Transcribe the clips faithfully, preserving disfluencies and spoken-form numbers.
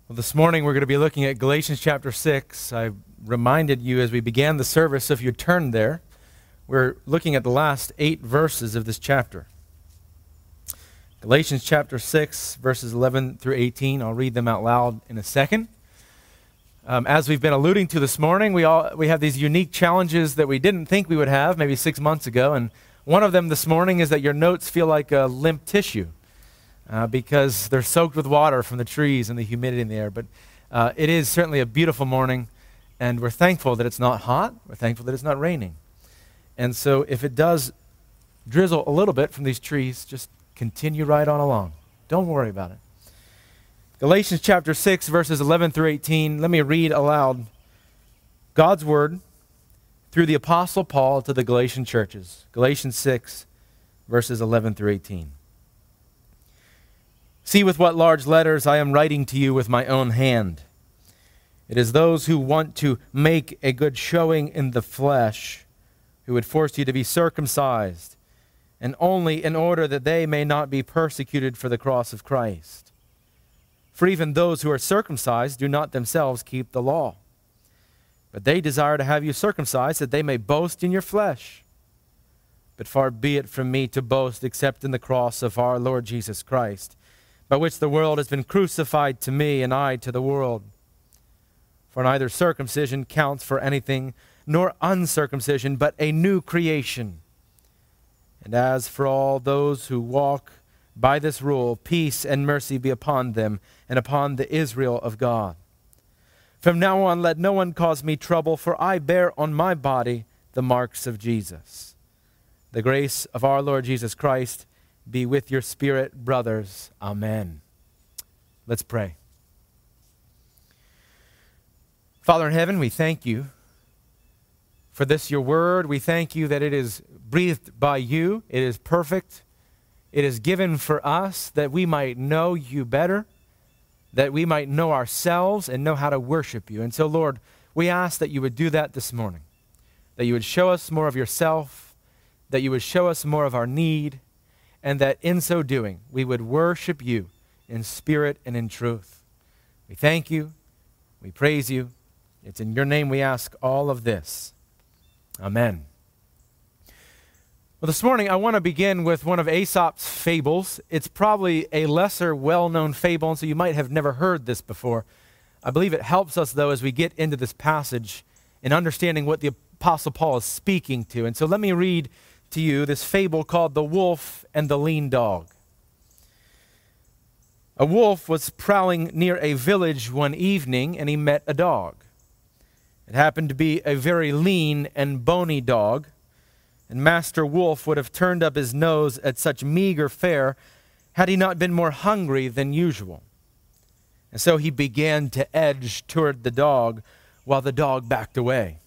Well, this morning we're going to be looking at Galatians chapter six. I reminded you as we began the service, if you turned there, we're looking at the last eight verses of this chapter. Galatians chapter six, verses eleven through eighteen. I'll read them out loud in a second. Um, as we've been alluding to this morning, we all we have these unique challenges that we didn't think we would have maybe six months ago. And one of them this morning is that your notes feel like a limp tissue. Uh, because they're soaked with water from the trees and the humidity in the air. But uh, it is certainly a beautiful morning, and we're thankful that it's not hot. We're thankful that it's not raining. And so if it does drizzle a little bit from these trees, just continue right on along. Don't worry about it. Galatians chapter six, verses eleven through eighteen. Let me read aloud God's word through the Apostle Paul to the Galatian churches. Galatians six, verses eleven through eighteen. See with what large letters I am writing to you with my own hand. It is those who want to make a good showing in the flesh who would force you to be circumcised, and only in order that they may not be persecuted for the cross of Christ. For even those who are circumcised do not themselves keep the law, but they desire to have you circumcised that they may boast in your flesh. But far be it from me to boast except in the cross of our Lord Jesus Christ, by which the world has been crucified to me and I to the world. For neither circumcision counts for anything, nor uncircumcision, but a new creation. And as for all those who walk by this rule, peace and mercy be upon them and upon the Israel of God. From now on, let no one cause me trouble, for I bear on my body the marks of Jesus. The grace of our Lord Jesus Christ be with your spirit, brothers. Amen. Let's pray. Father in heaven, we thank you for this, your word. We thank you that it is breathed by you. It is perfect. It is given for us that we might know you better, that we might know ourselves and know how to worship you. And so, Lord, we ask that you would do that this morning, that you would show us more of yourself, that you would show us more of our need, and that in so doing, we would worship you in spirit and in truth. We thank you. We praise you. It's in your name we ask all of this. Amen. Well, this morning I want to begin with one of Aesop's fables. It's probably a lesser well-known fable, and so you might have never heard this before. I believe it helps us, though, as we get into this passage in understanding what the Apostle Paul is speaking to. And so let me read to you this fable called The Wolf and the Lean Dog. A wolf was prowling near a village one evening, and he met a dog. It happened to be a very lean and bony dog, and Master Wolf would have turned up his nose at such meager fare had he not been more hungry than usual. And so he began to edge toward the dog while the dog backed away.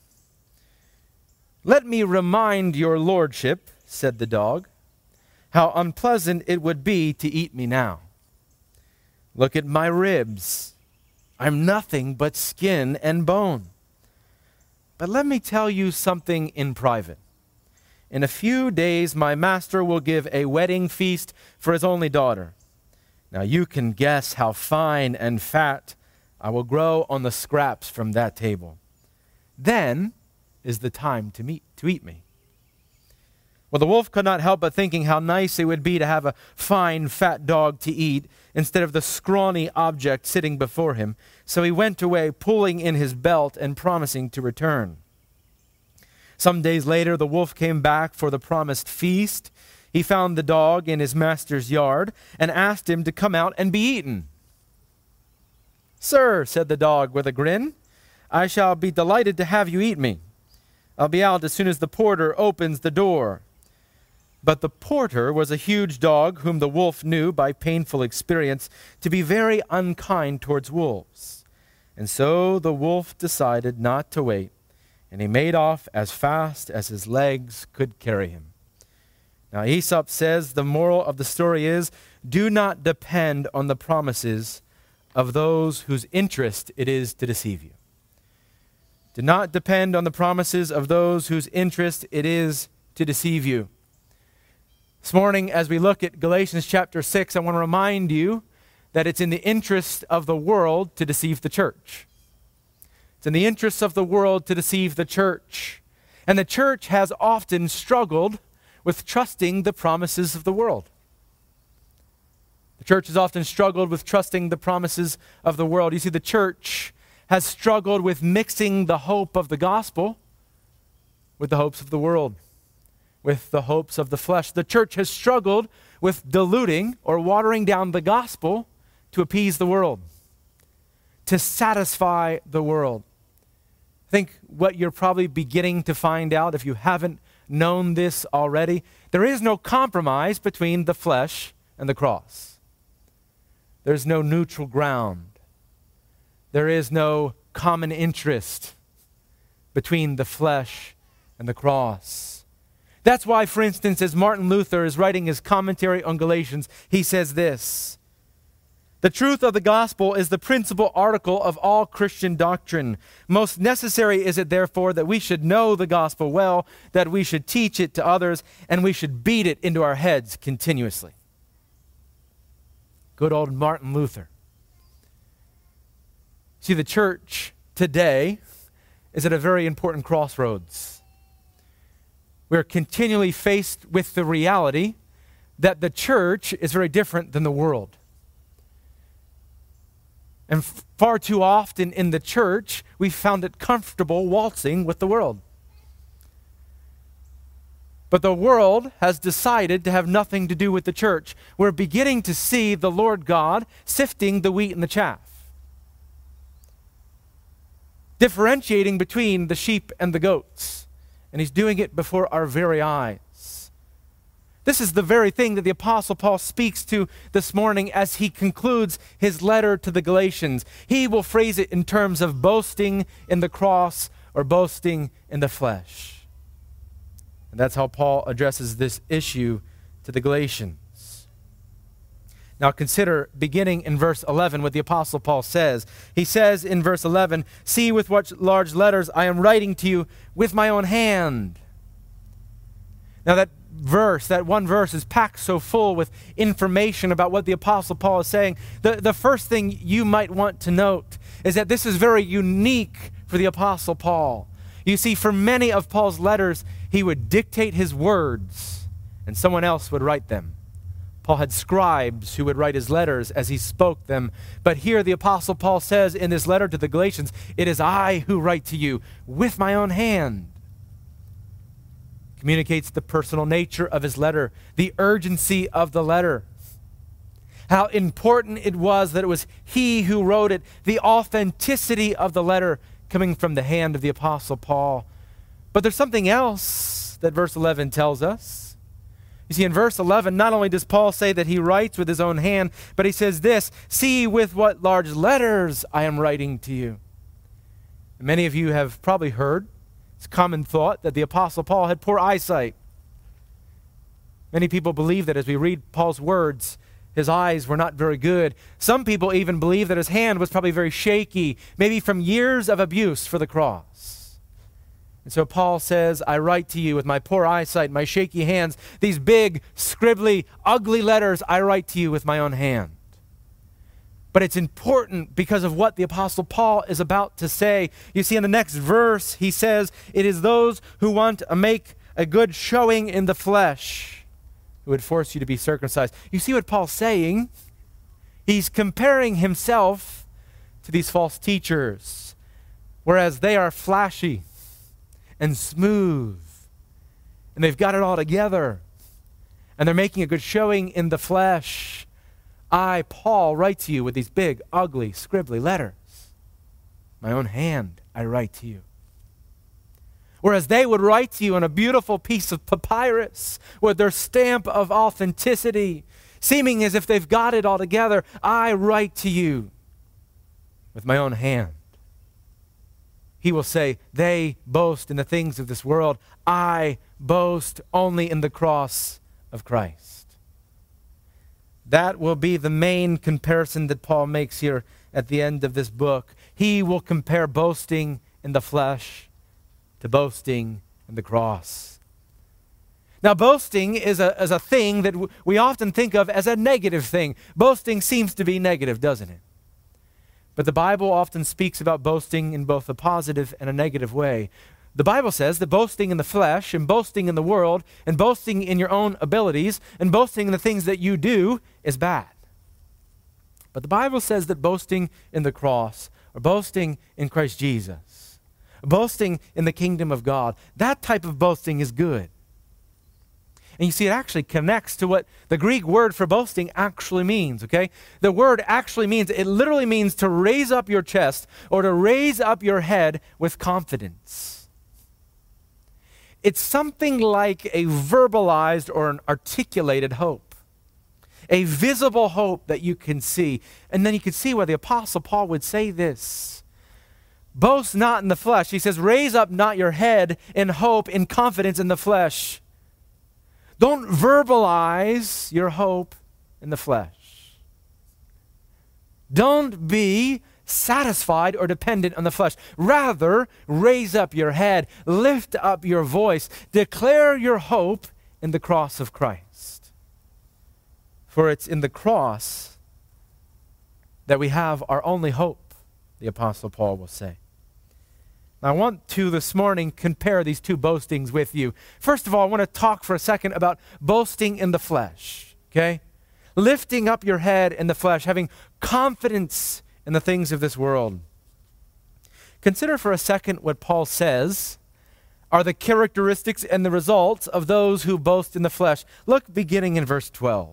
"Let me remind your lordship," said the dog, "how unpleasant it would be to eat me now. Look at my ribs. I'm nothing but skin and bone. But let me tell you something in private. In a few days, my master will give a wedding feast for his only daughter. Now you can guess how fine and fat I will grow on the scraps from that table. Then is the time to meet to eat me." Well, the wolf could not help but thinking how nice it would be to have a fine, fat dog to eat instead of the scrawny object sitting before him. So he went away, pulling in his belt and promising to return. Some days later, the wolf came back for the promised feast. He found the dog in his master's yard and asked him to come out and be eaten. "Sir," said the dog with a grin, "I shall be delighted to have you eat me. I'll be out as soon as the porter opens the door." But the porter was a huge dog whom the wolf knew by painful experience to be very unkind towards wolves. And so the wolf decided not to wait, and he made off as fast as his legs could carry him. Now Aesop says the moral of the story is, do not depend on the promises of those whose interest it is to deceive you. Do not depend on the promises of those whose interest it is to deceive you. This morning, as we look at Galatians chapter six, I want to remind you that it's in the interest of the world to deceive the church. It's in the interests of the world to deceive the church. And the church has often struggled with trusting the promises of the world. The church has often struggled with trusting the promises of the world. You see, the church has struggled with mixing the hope of the gospel with the hopes of the world, with the hopes of the flesh. The church has struggled with diluting or watering down the gospel to appease the world, to satisfy the world. I think what you're probably beginning to find out, if you haven't known this already, there is no compromise between the flesh and the cross. There's no neutral ground. There is no common interest between the flesh and the cross. That's why, for instance, as Martin Luther is writing his commentary on Galatians, he says this: "The truth of the gospel is the principal article of all Christian doctrine. Most necessary is it, therefore, that we should know the gospel well, that we should teach it to others, and we should beat it into our heads continuously." Good old Martin Luther. See, the church today is at a very important crossroads. We're continually faced with the reality that the church is very different than the world. And far too often in the church, we found it comfortable waltzing with the world. But the world has decided to have nothing to do with the church. We're beginning to see the Lord God sifting the wheat and the chaff, differentiating between the sheep and the goats. And he's doing it before our very eyes. This is the very thing that the Apostle Paul speaks to this morning as he concludes his letter to the Galatians. He will phrase it in terms of boasting in the cross or boasting in the flesh. And that's how Paul addresses this issue to the Galatians. Now consider, beginning in verse eleven, what the Apostle Paul says. He says in verse eleven, "See with what large letters I am writing to you with my own hand." Now that verse, that one verse is packed so full with information about what the Apostle Paul is saying. The, the first thing you might want to note is that this is very unique for the Apostle Paul. You see, for many of Paul's letters, he would dictate his words and someone else would write them. Paul had scribes who would write his letters as he spoke them. But here the Apostle Paul says in this letter to the Galatians, "It is I who write to you with my own hand." Communicates the personal nature of his letter, the urgency of the letter, how important it was that it was he who wrote it, the authenticity of the letter coming from the hand of the Apostle Paul. But there's something else that verse eleven tells us. You see, in verse eleven, not only does Paul say that he writes with his own hand, but he says this: "See with what large letters I am writing to you." And many of you have probably heard, it's common thought, that the Apostle Paul had poor eyesight. Many people believe that as we read Paul's words, his eyes were not very good. Some people even believe that his hand was probably very shaky, maybe from years of abuse for the cross. And so Paul says, "I write to you with my poor eyesight, my shaky hands, these big, scribbly, ugly letters I write to you with my own hand." But it's important because of what the Apostle Paul is about to say. You see, in the next verse, he says, "It is those who want to make a good showing in the flesh who would force you to be circumcised." You see what Paul's saying? He's comparing himself to these false teachers, whereas they are flashy and smooth, and they've got it all together, and they're making a good showing in the flesh. I, Paul, write to you with these big, ugly, scribbly letters. My own hand I write to you. Whereas they would write to you on a beautiful piece of papyrus with their stamp of authenticity, seeming as if they've got it all together, I write to you with my own hand. He will say, they boast in the things of this world. I boast only in the cross of Christ. That will be the main comparison that Paul makes here at the end of this book. He will compare boasting in the flesh to boasting in the cross. Now, boasting is a, is a thing that w- we often think of as a negative thing. Boasting seems to be negative, doesn't it? But the Bible often speaks about boasting in both a positive and a negative way. The Bible says that boasting in the flesh and boasting in the world and boasting in your own abilities and boasting in the things that you do is bad. But the Bible says that boasting in the cross or boasting in Christ Jesus, boasting in the kingdom of God, that type of boasting is good. And you see, it actually connects to what the Greek word for boasting actually means, okay? The word actually means, it literally means to raise up your chest or to raise up your head with confidence. It's something like a verbalized or an articulated hope, a visible hope that you can see. And then you can see why the Apostle Paul would say this. Boast not in the flesh. He says, raise up not your head in hope, in confidence in the flesh. Don't verbalize your hope in the flesh. Don't be satisfied or dependent on the flesh. Rather, raise up your head, lift up your voice, declare your hope in the cross of Christ. For it's in the cross that we have our only hope, the Apostle Paul will say. I want to this morning compare these two boastings with you. First of all, I want to talk for a second about boasting in the flesh, okay? Lifting up your head in the flesh, having confidence in the things of this world. Consider for a second what Paul says are the characteristics and the results of those who boast in the flesh. Look beginning in verse twelve.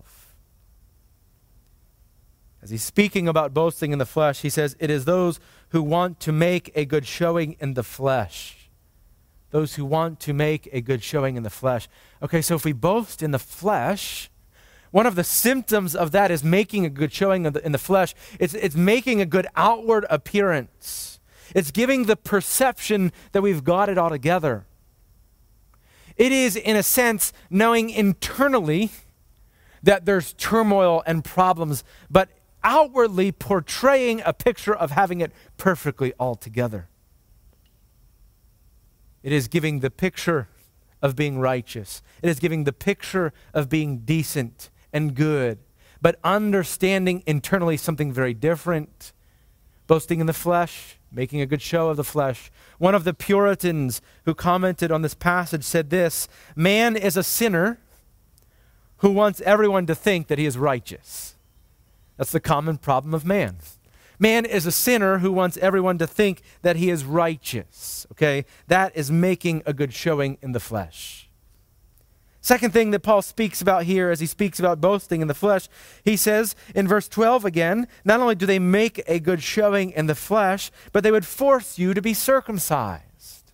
As he's speaking about boasting in the flesh, he says, it is those who want to make a good showing in the flesh. Those who want to make a good showing in the flesh. Okay, so if we boast in the flesh, one of the symptoms of that is making a good showing in the, in the flesh. It's, it's making a good outward appearance. It's giving the perception that we've got it all together. It is, in a sense, knowing internally that there's turmoil and problems, but outwardly portraying a picture of having it perfectly all together. It is giving the picture of being righteous. It is giving the picture of being decent and good, but understanding internally something very different. Boasting in the flesh, making a good show of the flesh. One of the Puritans who commented on this passage said this, man is a sinner who wants everyone to think that he is righteous. That's the common problem of man. Man is a sinner who wants everyone to think that he is righteous. Okay? That is making a good showing in the flesh. Second thing that Paul speaks about here as he speaks about boasting in the flesh, he says in verse twelve again, not only do they make a good showing in the flesh, but they would force you to be circumcised.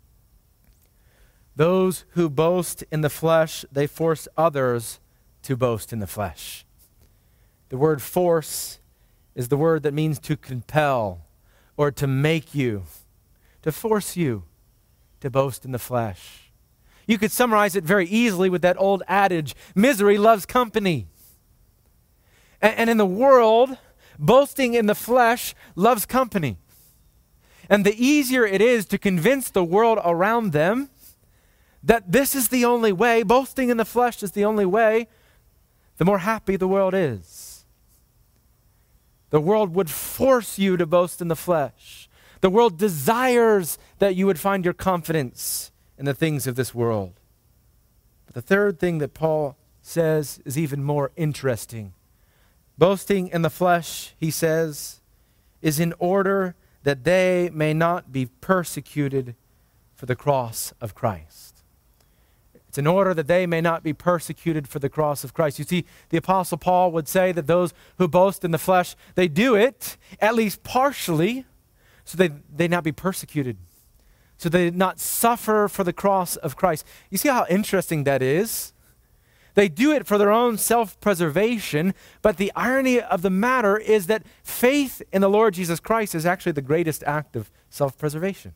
Those who boast in the flesh, they force others to boast in the flesh. The word force is the word that means to compel or to make you, to force you to boast in the flesh. You could summarize it very easily with that old adage, misery loves company. And, and in the world, boasting in the flesh loves company. And the easier it is to convince the world around them that this is the only way, boasting in the flesh is the only way, the more happy the world is. The world would force you to boast in the flesh. The world desires that you would find your confidence in the things of this world. But the third thing that Paul says is even more interesting. Boasting in the flesh, he says, is in order that they may not be persecuted for the cross of Christ. It's in order that they may not be persecuted for the cross of Christ. You see, the Apostle Paul would say that those who boast in the flesh, they do it, at least partially, so they, they not be persecuted, so they not suffer for the cross of Christ. You see how interesting that is? They do it for their own self-preservation, but the irony of the matter is that faith in the Lord Jesus Christ is actually the greatest act of self-preservation.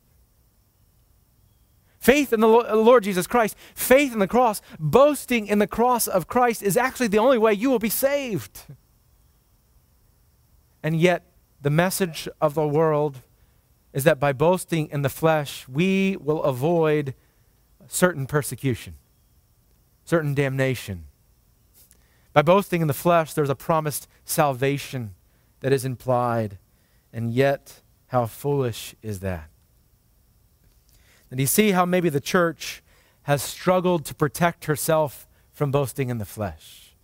Faith in the Lord Jesus Christ, faith in the cross, boasting in the cross of Christ is actually the only way you will be saved. And yet, the message of the world is that by boasting in the flesh, we will avoid certain persecution. certain damnation. By boasting in the flesh, there's a promised salvation that is implied. And yet, how foolish is that? And you see how maybe the church has struggled to protect herself from boasting in the flesh.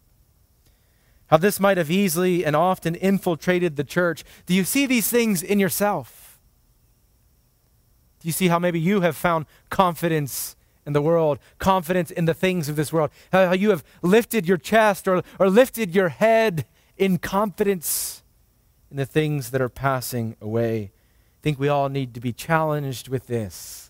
How this might have easily and often infiltrated the church. Do you see these things in yourself? Do you see how maybe you have found confidence in the world, confidence in the things of this world? How you have lifted your chest or, or lifted your head in confidence in the things that are passing away. I think we all need to be challenged with this.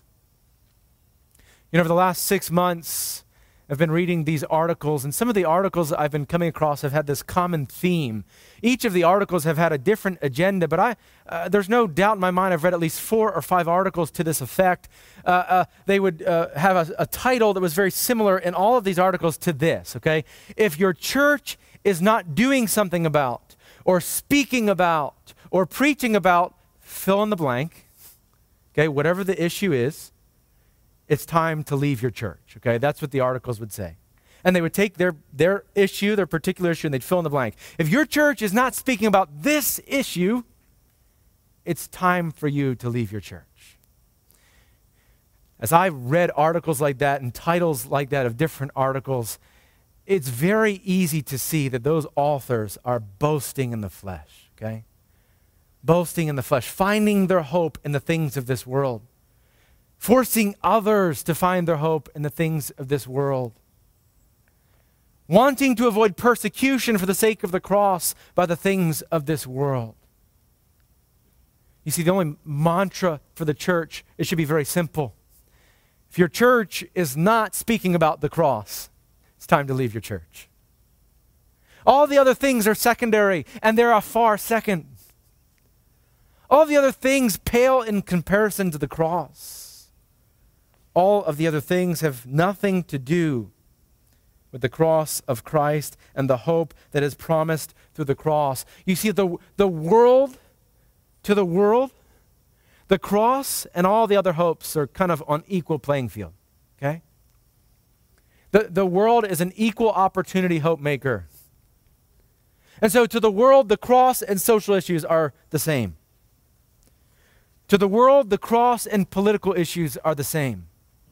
You know, over the last six months, I've been reading these articles, and some of the articles I've been coming across have had this common theme. Each of the articles have had a different agenda, but I, uh, there's no doubt in my mind I've read at least four or five articles to this effect. Uh, uh, they would uh, have a, a title that was very similar in all of these articles to this, okay? If your church is not doing something about, or speaking about, or preaching about, fill in the blank, okay, whatever the issue is, it's time to leave your church, okay? That's what the articles would say. And they would take their, their issue, their particular issue, and they'd fill in the blank. If your church is not speaking about this issue, it's time for you to leave your church. As I read articles like that and titles like that of different articles, it's very easy to see that those authors are boasting in the flesh, okay? Boasting in the flesh, finding their hope in the things of this world. Forcing others to find their hope in the things of this world. Wanting to avoid persecution for the sake of the cross by the things of this world. You see, the only mantra for the church, it should be very simple. If your church is not speaking about the cross, it's time to leave your church. All the other things are secondary, and they're a far second. All the other things pale in comparison to the cross. All of the other things have nothing to do with the cross of Christ and the hope that is promised through the cross. You see, the, the world, to the world, the cross and all the other hopes are kind of on equal playing field, okay? The, the world is an equal opportunity hope maker. And so to the world, the cross and social issues are the same. To the world, the cross and political issues are the same.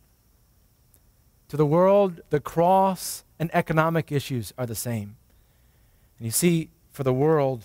To the world, the cross and economic issues are the same. And you see, for the world,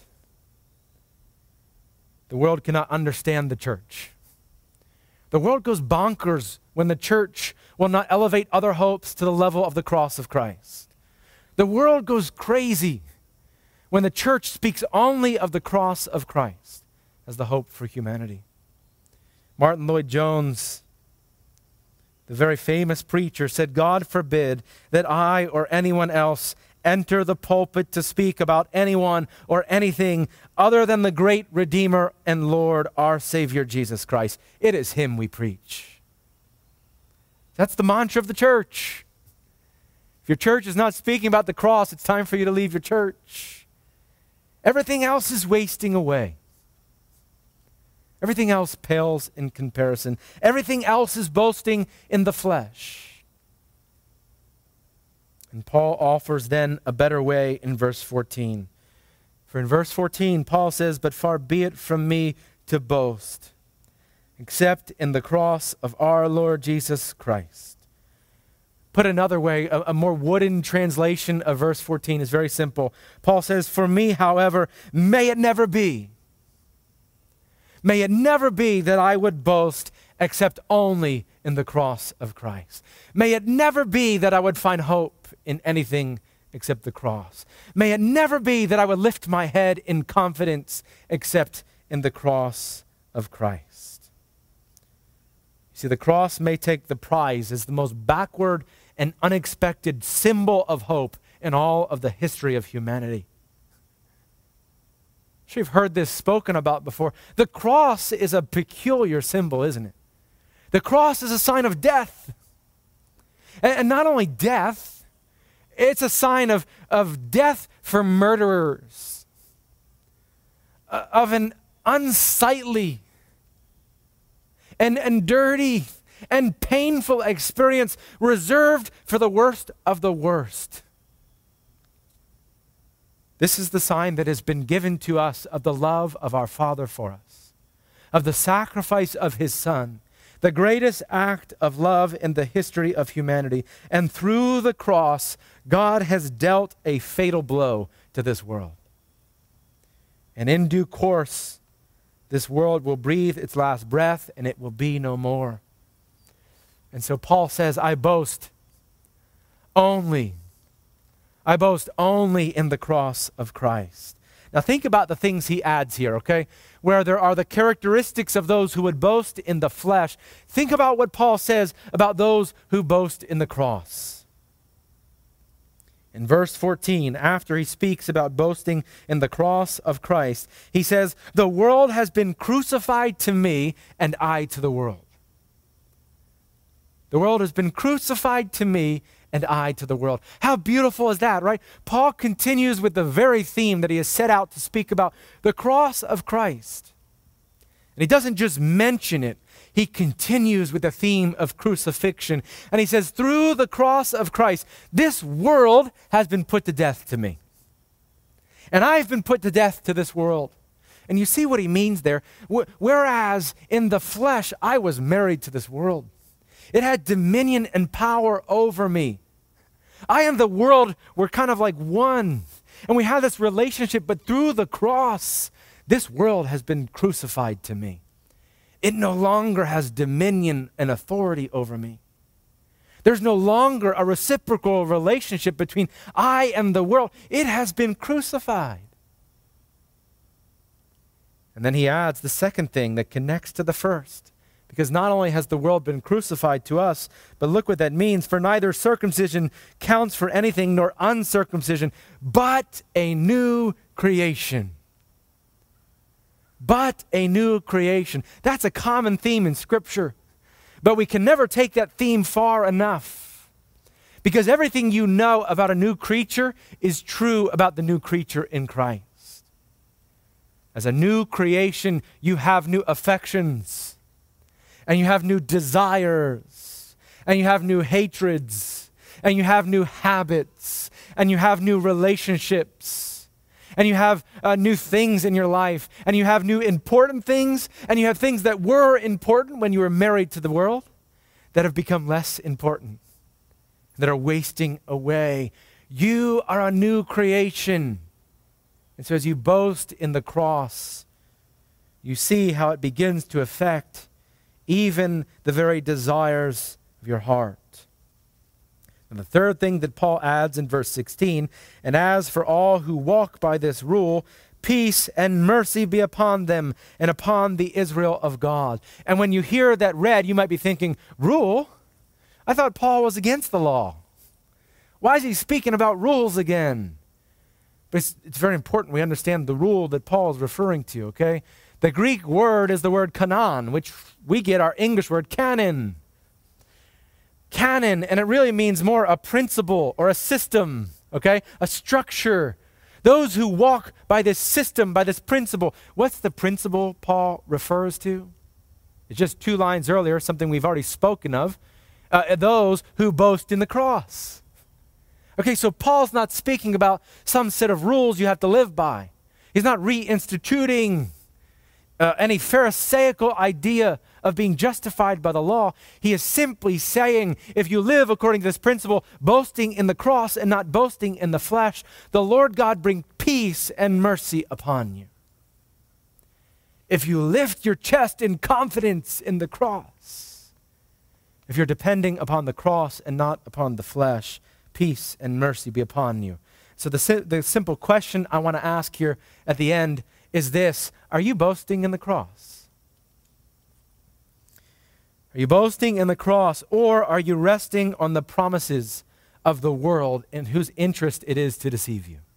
the world cannot understand the church. The world goes bonkers when the church will not elevate other hopes to the level of the cross of Christ. The world goes crazy when the church speaks only of the cross of Christ as the hope for humanity. Martin Lloyd-Jones, the very famous preacher, said, "God forbid that I or anyone else enter the pulpit to speak about anyone or anything other than the great Redeemer and Lord, our Savior, Jesus Christ. It is Him we preach." That's the mantra of the church. If your church is not speaking about the cross, it's time for you to leave your church. Everything else is wasting away. Everything else pales in comparison. Everything else is boasting in the flesh. And Paul offers then a better way in verse fourteen. For in verse fourteen, Paul says, "But far be it from me to boast, except in the cross of our Lord Jesus Christ." Put another way, a, a more wooden translation of verse fourteen is very simple. Paul says, "For me, however, may it never be. May it never be that I would boast except only in the cross of Christ. May it never be that I would find hope in anything except the cross. May it never be that I would lift my head in confidence except in the cross of Christ." You see, the cross may take the prize as the most backward and unexpected symbol of hope in all of the history of humanity. I'm sure you've heard this spoken about before. The cross is a peculiar symbol, isn't it? The cross is a sign of death. And, and not only death, it's a sign of, of death for murderers, uh, of an unsightly and, and dirty and painful experience reserved for the worst of the worst. This is the sign that has been given to us of the love of our Father for us, of the sacrifice of his Son, the greatest act of love in the history of humanity. And through the cross, God has dealt a fatal blow to this world. And in due course, this world will breathe its last breath and it will be no more. And so Paul says, I boast only I boast only in the cross of Christ. Now think about the things he adds here, okay? Where there are the characteristics of those who would boast in the flesh. Think about what Paul says about those who boast in the cross. In verse fourteen, after he speaks about boasting in the cross of Christ, he says, the world has been crucified to me and I to the world. The world has been crucified to me and I to the world. How beautiful is that, right? Paul continues with the very theme that he has set out to speak about, the cross of Christ. And he doesn't just mention it, he continues with the theme of crucifixion. And he says, through the cross of Christ, this world has been put to death to me. And I've been put to death to this world. And you see what he means there. Whereas in the flesh, I was married to this world. It had dominion and power over me. I and the world were kind of like one. And we have this relationship, but through the cross, this world has been crucified to me. It no longer has dominion and authority over me. There's no longer a reciprocal relationship between I and the world. It has been crucified. And then he adds the second thing that connects to the first. Because not only has the world been crucified to us, but look what that means. For neither circumcision counts for anything nor uncircumcision, but a new creation. But a new creation. That's a common theme in Scripture. But we can never take that theme far enough. Because everything you know about a new creature is true about the new creature in Christ. As a new creation, you have new affections. And you have new desires, and you have new hatreds, and you have new habits, and you have new relationships, and you have uh, new things in your life, and you have new important things, and you have things that were important when you were married to the world that have become less important, that are wasting away. You are a new creation. And so as you boast in the cross, you see how it begins to affect even the very desires of your heart. And the third thing that Paul adds in verse sixteen, and as for all who walk by this rule, peace and mercy be upon them and upon the Israel of God. And when you hear that read, you might be thinking, rule? I thought Paul was against the law. Why is he speaking about rules again? But it's, it's very important we understand the rule that Paul is referring to, okay? The Greek word is the word kanon, which we get our English word canon. Canon, and it really means more a principle or a system, okay? A structure. Those who walk by this system, by this principle. What's the principle Paul refers to? It's just two lines earlier, something we've already spoken of. Uh, those who boast in the cross. Okay, so Paul's not speaking about some set of rules you have to live by. He's not reinstituting Uh, any pharisaical idea of being justified by the law. He is simply saying, if you live according to this principle, boasting in the cross and not boasting in the flesh, the Lord God bring peace and mercy upon you. If you lift your chest in confidence in the cross, if you're depending upon the cross and not upon the flesh, peace and mercy be upon you. So the, si- the simple question I want to ask here at the end is this: are you boasting in the cross? Are you boasting in the cross, or are you resting on the promises of the world in whose interest it is to deceive you?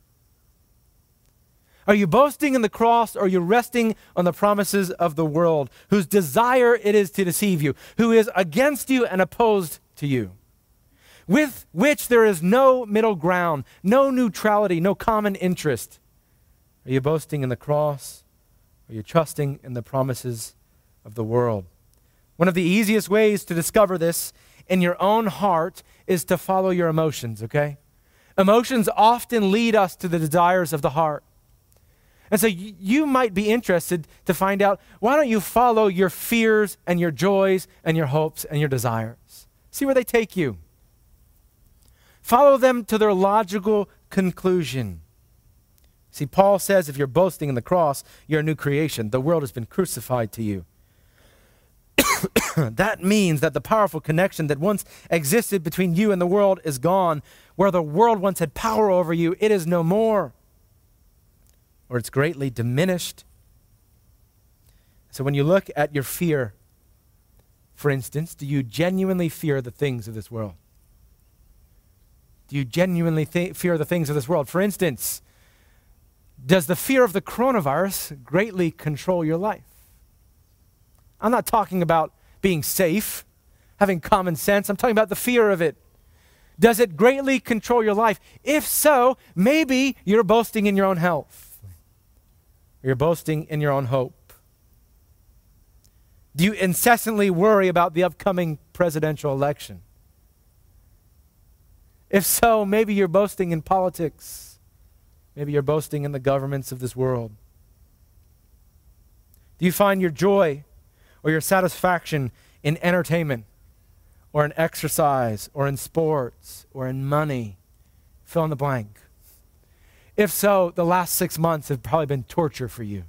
Are you boasting in the cross, or are you resting on the promises of the world whose desire it is to deceive you, who is against you and opposed to you, with which there is no middle ground, no neutrality, no common interest? Are you boasting in the cross? Are you trusting in the promises of the world? One of the easiest ways to discover this in your own heart is to follow your emotions, okay? Emotions often lead us to the desires of the heart. And so y- you might be interested to find out, why don't you follow your fears and your joys and your hopes and your desires? See where they take you. Follow them to their logical conclusion. See, Paul says if you're boasting in the cross, you're a new creation. The world has been crucified to you. That means that the powerful connection that once existed between you and the world is gone. Where the world once had power over you, it is no more. Or it's greatly diminished. So when you look at your fear, for instance, do you genuinely fear the things of this world? Do you genuinely th- fear the things of this world? For instance, does the fear of the coronavirus greatly control your life? I'm not talking about being safe, having common sense. I'm talking about the fear of it. Does it greatly control your life? If so, maybe you're boasting in your own health. Or you're boasting in your own hope. Do you incessantly worry about the upcoming presidential election? If so, maybe you're boasting in politics. Maybe you're boasting in the governments of this world. Do you find your joy or your satisfaction in entertainment, or in exercise, or in sports, or in money? Fill in the blank. If so, the last six months have probably been torture for you.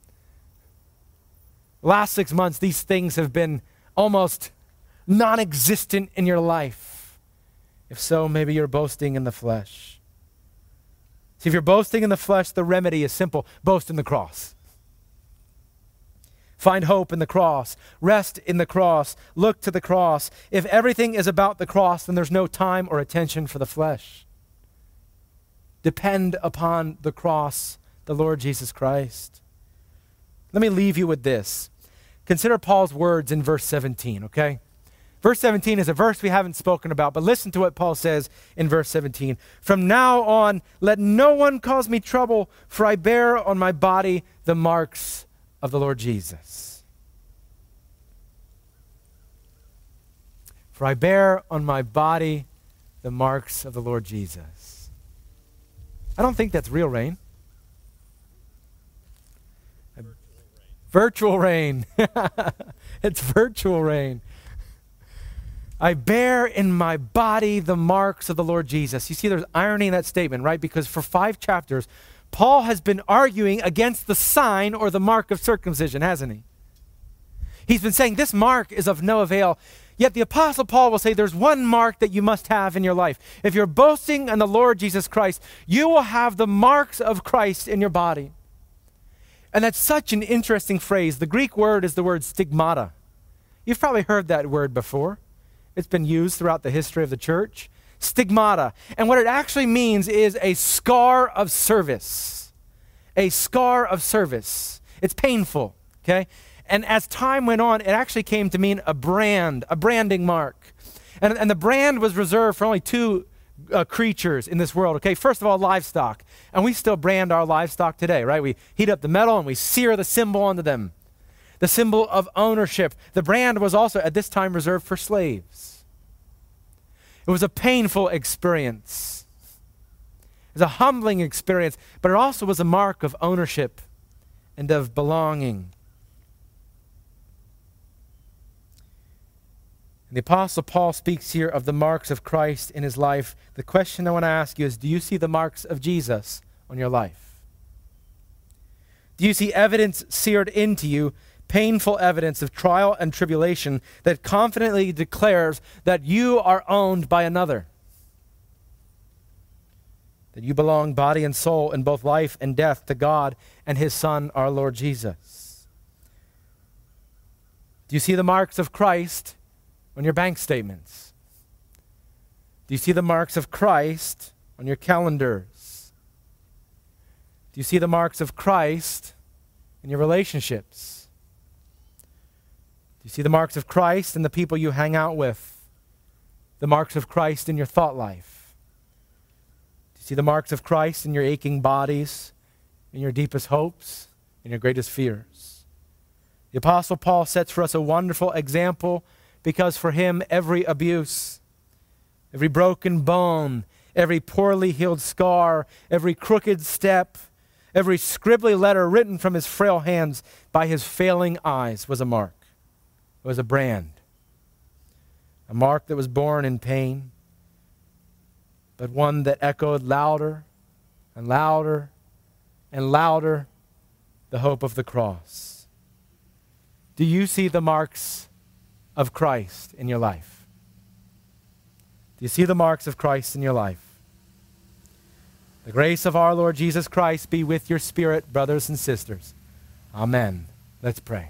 Last six months, these things have been almost non-existent in your life. If so, maybe you're boasting in the flesh. See, if you're boasting in the flesh, the remedy is simple. Boast in the cross. Find hope in the cross. Rest in the cross. Look to the cross. If everything is about the cross, then there's no time or attention for the flesh. Depend upon the cross, the Lord Jesus Christ. Let me leave you with this. Consider Paul's words in verse seventeen, okay? Verse seventeen is a verse we haven't spoken about, but listen to what Paul says in verse seventeen. From now on, let no one cause me trouble, for I bear on my body the marks of the Lord Jesus. For I bear on my body the marks of the Lord Jesus. I don't think that's real rain. Virtual rain. It's virtual rain. I bear in my body the marks of the Lord Jesus. You see, there's irony in that statement, right? Because for five chapters, Paul has been arguing against the sign or the mark of circumcision, hasn't he? He's been saying this mark is of no avail. Yet the Apostle Paul will say there's one mark that you must have in your life. If you're boasting in the Lord Jesus Christ, you will have the marks of Christ in your body. And that's such an interesting phrase. The Greek word is the word stigmata. You've probably heard that word before. It's been used throughout the history of the church. Stigmata. And what it actually means is a scar of service. A scar of service. It's painful, okay? And as time went on, it actually came to mean a brand, a branding mark. And, and the brand was reserved for only two uh, creatures in this world, okay? First of all, livestock. And we still brand our livestock today, right? We heat up the metal and we sear the symbol onto them. The symbol of ownership. The brand was also at this time reserved for slaves. It was a painful experience. It was a humbling experience, but it also was a mark of ownership and of belonging. And the Apostle Paul speaks here of the marks of Christ in his life. The question I want to ask you is, do you see the marks of Jesus on your life? Do you see evidence seared into you, painful evidence of trial and tribulation that confidently declares that you are owned by another? That you belong body and soul in both life and death to God and his Son, our Lord Jesus. Do you see the marks of Christ on your bank statements? Do you see the marks of Christ on your calendars? Do you see the marks of Christ in your relationships? Do you see the marks of Christ in the people you hang out with? The marks of Christ in your thought life? Do you see the marks of Christ in your aching bodies, in your deepest hopes, in your greatest fears? The Apostle Paul sets for us a wonderful example because for him, every abuse, every broken bone, every poorly healed scar, every crooked step, every scribbly letter written from his frail hands by his failing eyes was a mark. It was a brand. A mark that was born in pain, but one that echoed louder and louder and louder the hope of the cross. Do you see the marks of Christ in your life? Do you see the marks of Christ in your life? The grace of our Lord Jesus Christ be with your spirit, brothers and sisters. Amen. Let's pray.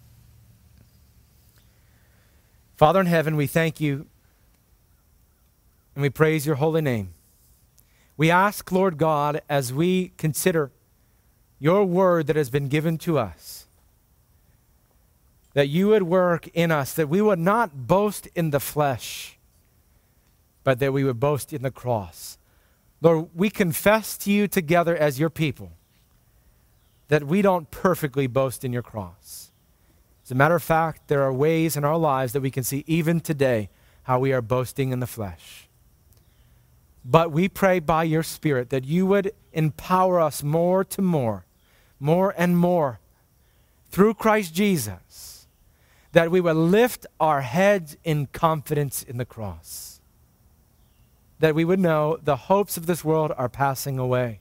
Father in heaven, we thank you and we praise your holy name. We ask, Lord God, as we consider your word that has been given to us, that you would work in us, that we would not boast in the flesh, but that we would boast in the cross. Lord, we confess to you together as your people that we don't perfectly boast in your cross. As a matter of fact, there are ways in our lives that we can see even today how we are boasting in the flesh. But we pray by your Spirit that you would empower us more to more, more and more through Christ Jesus, that we would lift our heads in confidence in the cross, that we would know the hopes of this world are passing away,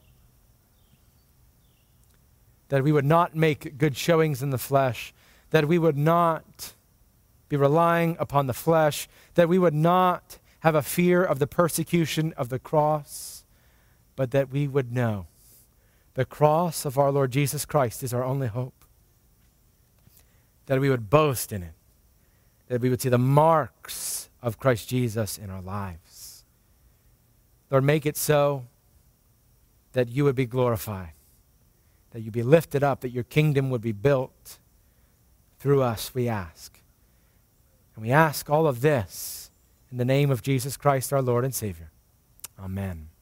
that we would not make good showings in the flesh, that we would not be relying upon the flesh, that we would not have a fear of the persecution of the cross, but that we would know the cross of our Lord Jesus Christ is our only hope, that we would boast in it, that we would see the marks of Christ Jesus in our lives. Lord, make it so that you would be glorified, that you be lifted up, that your kingdom would be built through us, we ask. And we ask all of this in the name of Jesus Christ, our Lord and Savior. Amen.